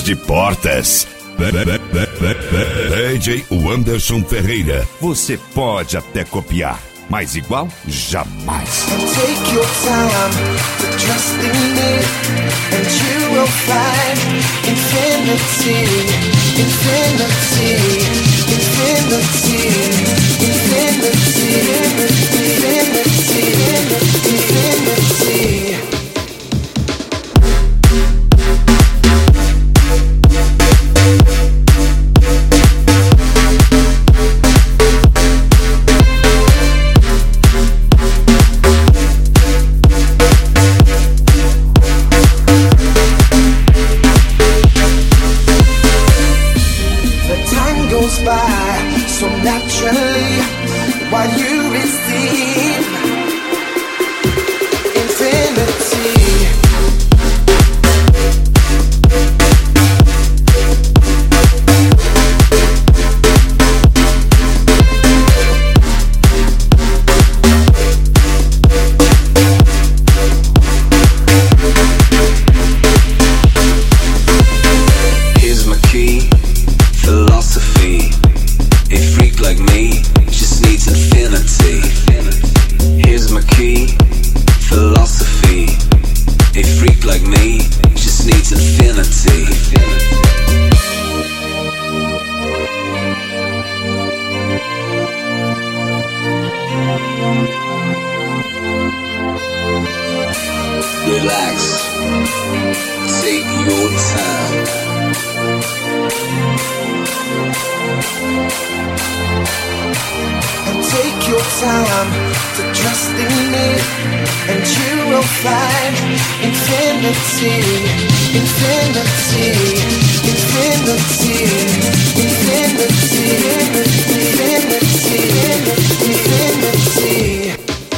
de portas. DJ Wanderson Ferreira. Você pode até copiar, mas igual, jamais. Take your time to trust in me, and you will find infinity, infinity, infinity, infinity, infinity, infinity. So naturally, while you receive infinity. Here's my key, philosophy. A freak like me just needs infinity. Here's my key, philosophy. A freak like me just needs infinity. Relax, take your time. And take your time to trust in me, and you will find infinity, infinity, infinity, infinity, infinity, infinity.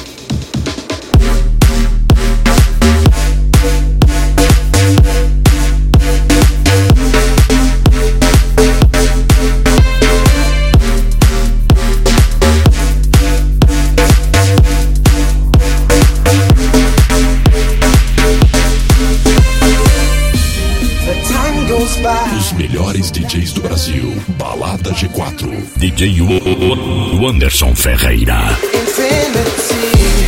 Os melhores DJs do Brasil. Balada G4. DJ Wanderson Ferreira. Infinity.